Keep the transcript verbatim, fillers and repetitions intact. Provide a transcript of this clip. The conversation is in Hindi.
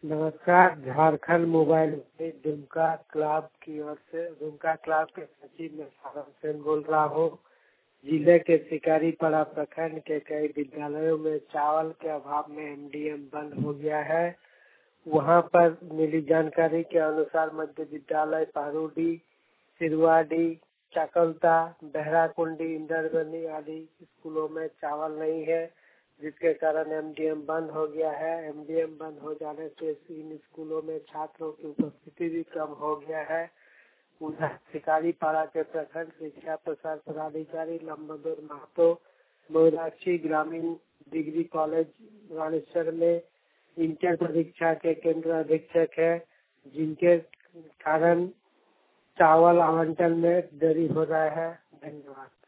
नमस्कार। झारखंड मोबाइल में दुमका क्लब की ओर से दुमका क्लब के सचिव में सारण सेन बोल रहा हूँ। जिले के शिकारीपाड़ा प्रखंड के कई विद्यालयों में चावल के अभाव में एमडीएम बंद हो गया है। वहां पर मिली जानकारी के अनुसार मध्य विद्यालय पारूडी, सिरवाडी, चाकलता, बहराकुंडी, इंदरगनी आदि स्कूलों में चावल नहीं है, जिसके कारण एमडीएम बंद हो गया है। एमडीएम बंद हो जाने से इन स्कूलों में छात्रों की उपस्थिति भी कम हो गया है। उधर शिकारीपाड़ा के प्रखंड शिक्षा प्रसार पदाधिकारी लंबोदर महतो मयूराक्षी ग्रामीण डिग्री कॉलेज रामेश्वर में इंटर परीक्षा के केंद्र अधीक्षक है, जिनके कारण चावल आवंटन में देरी हो रहा है। धन्यवाद।